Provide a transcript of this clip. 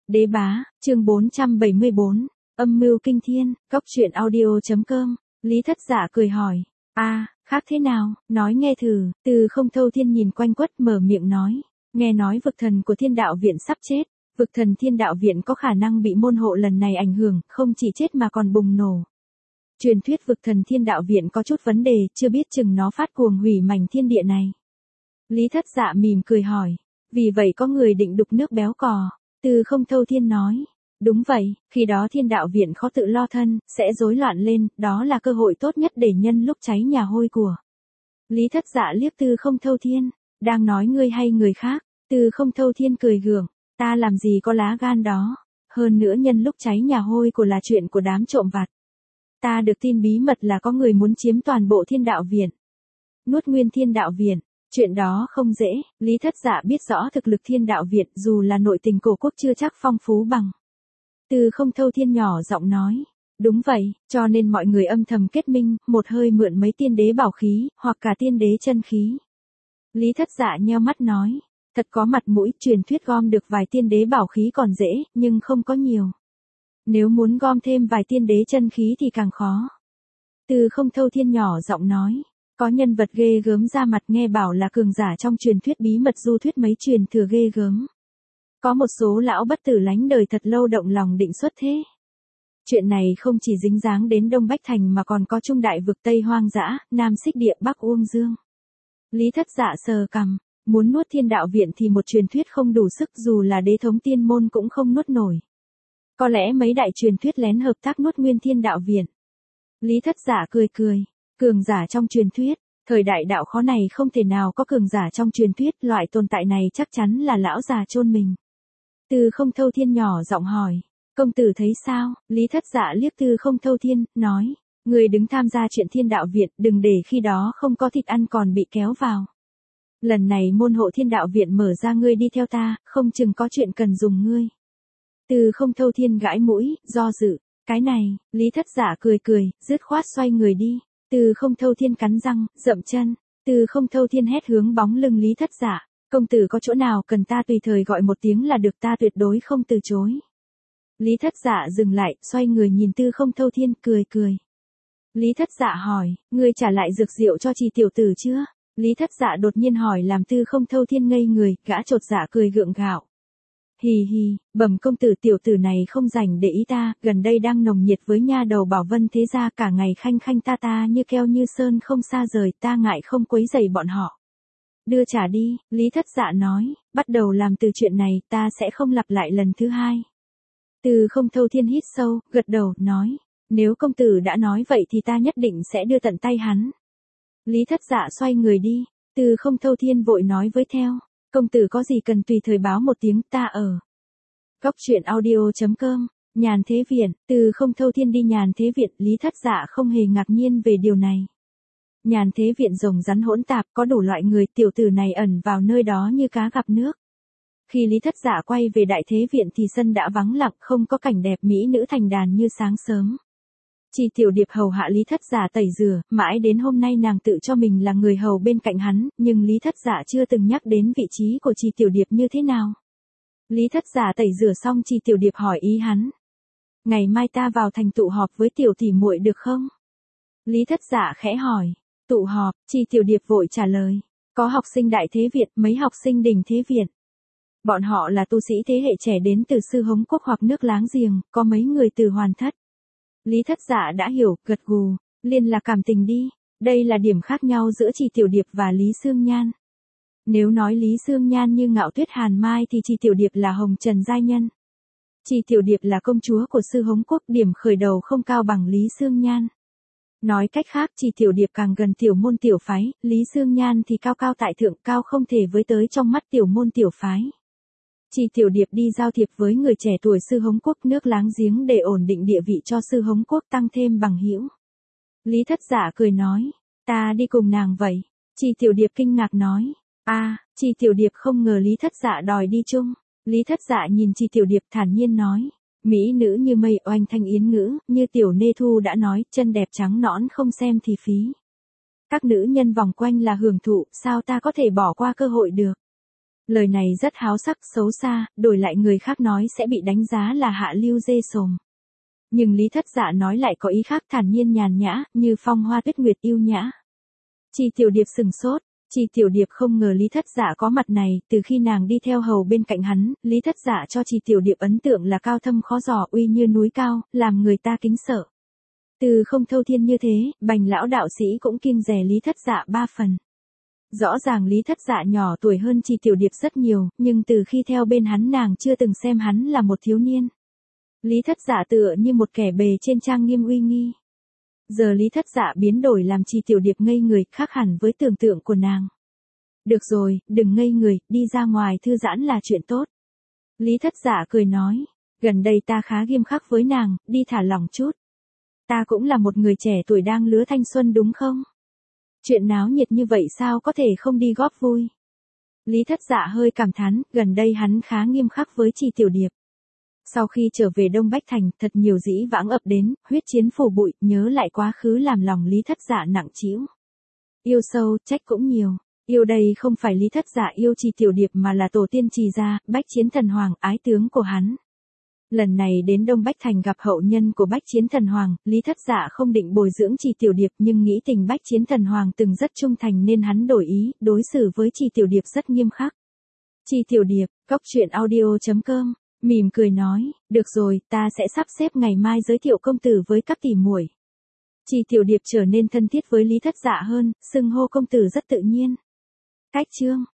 Đế bá, chương 474, âm mưu kinh thiên, góc truyện audio.com, Lý Thất Dạ cười hỏi, khác thế nào, nói nghe thử, Từ Không Thâu Thiên nhìn quanh quất mở miệng nói, nghe nói vực thần của Thiên Đạo Viện sắp chết, vực thần Thiên Đạo Viện có khả năng bị môn hộ lần này ảnh hưởng, không chỉ chết mà còn bùng nổ. Truyền thuyết vực thần Thiên Đạo Viện có chút vấn đề, chưa biết chừng nó phát cuồng hủy mảnh thiên địa này. Lý Thất Dạ mỉm cười hỏi, vì vậy có người định đục nước béo cò. Từ Không Thâu Thiên nói, đúng vậy, khi đó Thiên Đạo Viện khó tự lo thân, sẽ rối loạn lên, đó là cơ hội tốt nhất để nhân lúc cháy nhà hôi của. Lý Thất Dạ liếc Từ Không Thâu Thiên, đang nói ngươi hay người khác, Từ Không Thâu Thiên cười gượng, ta làm gì có lá gan đó, hơn nữa nhân lúc cháy nhà hôi của là chuyện của đám trộm vặt. Ta được tin bí mật là có người muốn chiếm toàn bộ Thiên Đạo Viện, nuốt nguyên Thiên Đạo Viện. Chuyện đó không dễ, Lý Thất Dạ biết rõ thực lực Thiên Đạo Viện dù là nội tình cổ quốc chưa chắc phong phú bằng. Từ Không Thâu Thiên nhỏ giọng nói, đúng vậy, cho nên mọi người âm thầm kết minh, một hơi mượn mấy tiên đế bảo khí, hoặc cả tiên đế chân khí. Lý Thất Dạ nheo mắt nói, thật có mặt mũi, truyền thuyết gom được vài tiên đế bảo khí còn dễ, nhưng không có nhiều. Nếu muốn gom thêm vài tiên đế chân khí thì càng khó. Từ Không Thâu Thiên nhỏ giọng nói. Có nhân vật ghê gớm ra mặt nghe bảo là cường giả trong truyền thuyết bí mật du thuyết mấy truyền thừa ghê gớm. Có một số lão bất tử lánh đời thật lâu động lòng định xuất thế. Chuyện này không chỉ dính dáng đến Đông Bách Thành mà còn có Trung Đại vực Tây Hoang dã, Nam Xích Địa Bắc Uông Dương. Lý Thất Dạ sờ cằm, muốn nuốt Thiên Đạo Viện thì một truyền thuyết không đủ sức dù là đế thống tiên môn cũng không nuốt nổi. Có lẽ mấy đại truyền thuyết lén hợp tác nuốt nguyên Thiên Đạo Viện. Lý Thất Dạ cười cười. Cường giả trong truyền thuyết, thời đại đạo khó này không thể nào có cường giả trong truyền thuyết, loại tồn tại này chắc chắn là lão già chôn mình. Từ Không Thâu Thiên nhỏ giọng hỏi, công tử thấy sao? Lý Thất Dạ liếc Từ Không Thâu Thiên, nói, người đứng tham gia chuyện Thiên Đạo Viện, đừng để khi đó không có thịt ăn còn bị kéo vào. Lần này môn hộ Thiên Đạo Viện mở ra, ngươi đi theo ta, không chừng có chuyện cần dùng ngươi. Từ Không Thâu Thiên gãi mũi, do dự, cái này, Lý Thất Dạ cười cười, dứt khoát xoay người đi. Từ Không Thâu Thiên cắn răng, dậm chân, Từ Không Thâu Thiên hét hướng bóng lưng Lý Thất Dạ, công tử có chỗ nào cần ta tùy thời gọi một tiếng là được, ta tuyệt đối không từ chối. Lý Thất Dạ dừng lại, xoay người nhìn Từ Không Thâu Thiên, cười cười. Lý Thất Dạ hỏi, ngươi trả lại dược rượu cho Trì tiểu tử chưa? Lý Thất Dạ đột nhiên hỏi làm Từ Không Thâu Thiên ngây người, gã chột dạ cười gượng gạo. Hì hì, bẩm công tử, tiểu tử này không rảnh để ý ta, gần đây đang nồng nhiệt với nha đầu Bảo Vân thế gia, cả ngày khanh khanh ta như keo như sơn không xa rời, ta ngại không quấy rầy bọn họ. Đưa trả đi, Lý Thất Dạ nói, bắt đầu làm từ chuyện này, ta sẽ không lặp lại lần thứ hai. Từ Không Thâu Thiên hít sâu, gật đầu, nói, nếu công tử đã nói vậy thì ta nhất định sẽ đưa tận tay hắn. Lý Thất Dạ xoay người đi, Từ Không Thâu Thiên vội nói với theo. Công tử có gì cần tùy thời báo một tiếng, ta ở. Góc truyện audio.com, Nhàn Thế Viện, Từ Không Thâu Thiên đi Nhàn Thế Viện, Lý Thất Dạ không hề ngạc nhiên về điều này. Nhàn Thế Viện rồng rắn hỗn tạp, có đủ loại người, tiểu tử này ẩn vào nơi đó như cá gặp nước. Khi Lý Thất Dạ quay về Đại Thế Viện thì sân đã vắng lặng, không có cảnh đẹp mỹ nữ thành đàn như sáng sớm. Trì Tiểu Điệp hầu hạ Lý Thất Dạ tẩy rửa, mãi đến hôm nay nàng tự cho mình là người hầu bên cạnh hắn, nhưng Lý Thất Dạ chưa từng nhắc đến vị trí của Trì Tiểu Điệp như thế nào. Lý Thất Dạ tẩy rửa xong, Trì Tiểu Điệp hỏi ý hắn. Ngày mai ta vào thành tụ họp với tiểu tỷ muội được không? Lý Thất Dạ khẽ hỏi. Tụ họp, Trì Tiểu Điệp vội trả lời. Có học sinh Đại Thế Viện, mấy học sinh Đình Thế Viện. Bọn họ là tu sĩ thế hệ trẻ đến từ Sư Hống Quốc hoặc nước láng giềng, có mấy người từ Hoàn Thất. Lý Thất Dạ đã hiểu, gật gù, liên lạc cảm tình đi, đây là điểm khác nhau giữa Trì Tiểu Điệp và Lý Xương Nhan. Nếu nói Lý Xương Nhan như Ngạo Tuyết Hàn Mai thì Trì Tiểu Điệp là Hồng Trần giai nhân. Trì Tiểu Điệp là công chúa của Sư Hống Quốc, điểm khởi đầu không cao bằng Lý Xương Nhan. Nói cách khác, Trì Tiểu Điệp càng gần tiểu môn tiểu phái, Lý Xương Nhan thì cao cao tại thượng, cao không thể với tới trong mắt tiểu môn tiểu phái. Trì Tiểu Điệp đi giao thiệp với người trẻ tuổi Sư Hống Quốc nước láng giếng để ổn định địa vị cho Sư Hống Quốc, tăng thêm bằng hữu. Lý Thất Dạ cười nói, ta đi cùng nàng vậy. Trì Tiểu Điệp kinh ngạc nói, Trì Tiểu Điệp không ngờ Lý Thất Dạ đòi đi chung. Lý Thất Dạ nhìn Trì Tiểu Điệp thản nhiên nói, mỹ nữ như mây oanh thanh yến ngữ, như Tiểu Nê Thu đã nói, chân đẹp trắng nõn không xem thì phí. Các nữ nhân vòng quanh là hưởng thụ, sao ta có thể bỏ qua cơ hội được. Lời này rất háo sắc, xấu xa, đổi lại người khác nói sẽ bị đánh giá là hạ lưu dê sồm. Nhưng Lý Thất Dạ nói lại có ý khác, thản nhiên nhàn nhã, như phong hoa tuyết nguyệt yêu nhã. Chi Tiểu Điệp sừng sốt. Chi Tiểu Điệp không ngờ Lý Thất Dạ có mặt này, từ khi nàng đi theo hầu bên cạnh hắn, Lý Thất Dạ cho Chi Tiểu Điệp ấn tượng là cao thâm khó dò, uy như núi cao, làm người ta kính sợ. Từ không thâu thiên như thế, Bành lão đạo sĩ cũng kiêng dè Lý Thất Dạ 3 phần. Rõ ràng Lý Thất Dạ nhỏ tuổi hơn Chi Tiểu Điệp rất nhiều, nhưng từ khi theo bên hắn nàng chưa từng xem hắn là một thiếu niên. Lý Thất Dạ tựa như một kẻ bề trên trang nghiêm uy nghi. Giờ Lý Thất Dạ biến đổi làm Chi Tiểu Điệp ngây người, khác hẳn với tưởng tượng của nàng. Được rồi, đừng ngây người, đi ra ngoài thư giãn là chuyện tốt. Lý Thất Dạ cười nói, gần đây ta khá nghiêm khắc với nàng, đi thả lỏng chút. Ta cũng là một người trẻ tuổi đang lứa thanh xuân đúng không? Chuyện náo nhiệt như vậy sao có thể không đi góp vui? Lý Thất Dạ hơi cảm thán, gần đây hắn khá nghiêm khắc với Chi Tiểu Điệp. Sau khi trở về Đông Bách Thành, thật nhiều dĩ vãng ập đến, huyết chiến phủ bụi, nhớ lại quá khứ làm lòng Lý Thất Dạ nặng trĩu. Yêu sâu, trách cũng nhiều. Yêu đây không phải Lý Thất Dạ yêu Chi Tiểu Điệp mà là tổ tiên Trì gia, Bách Chiến Thần Hoàng, ái tướng của hắn. Lần này đến Đông Bách Thành gặp hậu nhân của Bách Chiến Thần Hoàng, Lý Thất Dạ không định bồi dưỡng Chi Tiểu Điệp nhưng nghĩ tình Bách Chiến Thần Hoàng từng rất trung thành nên hắn đổi ý, đối xử với Chi Tiểu Điệp rất nghiêm khắc. Chi Tiểu Điệp, coctruyện.audio.com, mỉm cười nói, được rồi, ta sẽ sắp xếp ngày mai giới thiệu công tử với các tỷ muội. Chi Tiểu Điệp trở nên thân thiết với Lý Thất Dạ hơn, xưng hô công tử rất tự nhiên. Cách chương